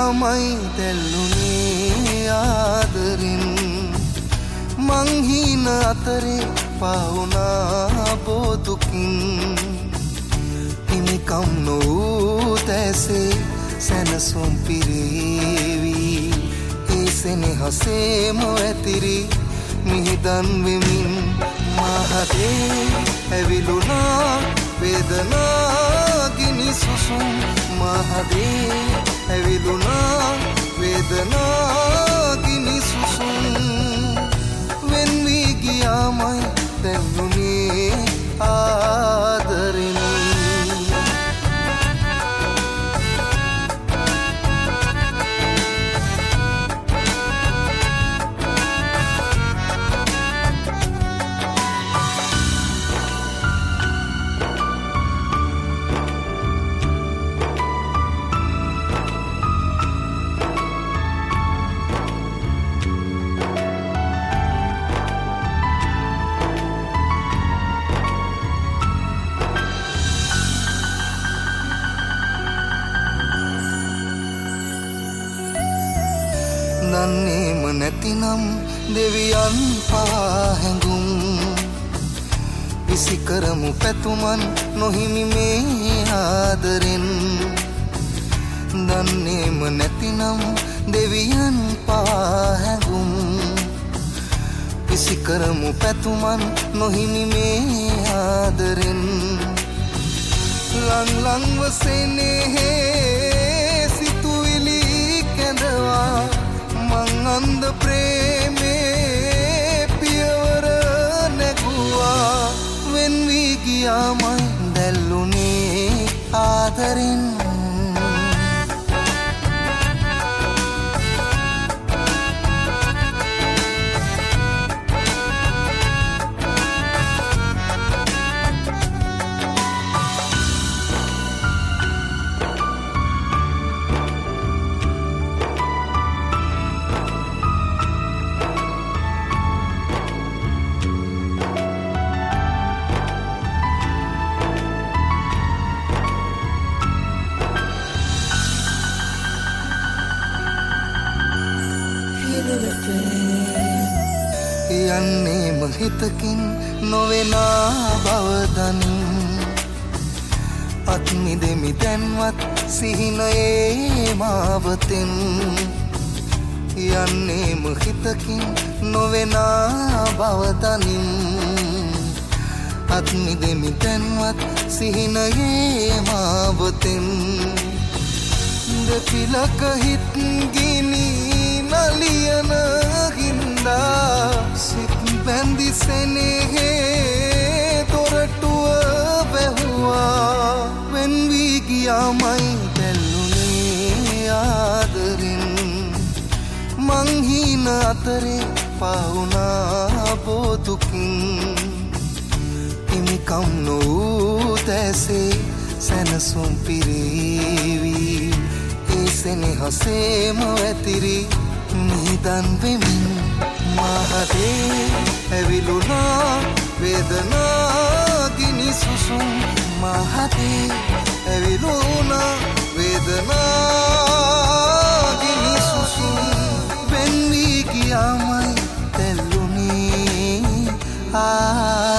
ගියාමයි දැල්ලුනේ ආදරෙන් මං හීන අතරේ පාවුනා බෝදුකින් හිමිකම් නොවූ තැසේ සැනසුම් පිරේවි ඒ සෙනෙහසේම ඇතිරි මිහිදන් වෙමින් මහදේ ඇවිලුනා වේදනා ගිනි සුසුම් මහදේ ඇවිලුනා වේදනා ගිනි සුසුම් වෙන් වී ගියාමයි දැනුනේ ආදරෙන් දන්නේම නැතිනම් දෙවියන් පාහැඟුම් විසි කරමු පැතුමන් නොහිමි මේ ආදරෙන් දන්නේම නැතිනම් දෙවියන් පාහැඟුම් විසි කරමු පැතුමන් නොහිමි මේ ආදරෙන් ලං ලංව සෙනෙහේ සිතුවිලි කැඳවා මං අන්ද ප්‍රේමේ පියවර නැගුවා වෙන් වී ගියාමයි දැල්ලුනේ ආදරෙන් යන්නේම හිතකින් නොවෙනා බවදනින් අත් මිදෙමි දැන්වත් සිහිනයේ මාවතෙන් යන්නේම හිතකින් නොවෙනා බවදනින් අත් මිදෙමි දැන්වත් සිහිනයේ මාවතෙන් දෙපිලක හිත් ගිනි නලියන හින්දා සිත් බැඳි සෙනෙහේ තොරටුව වැහුවා වෙන් වී ගියාමයි දැල්ලුනේ ආදරෙන් මං හීන අතරේ පාවුනා බෝදුකින් හිමිකම් නොවූ තැසේ සැනසුම් පිරේවි ඒ සෙනෙහසේම ඇතිරි මිහිදන් වෙමින් මහදේ ඇවිලුනා වේදනා ගිනි සුසුම් මහදේ ඇවිලුනා වේදනා ගිනි සුසුම් වෙන් වී ගියාමයි දැල්ලුනේ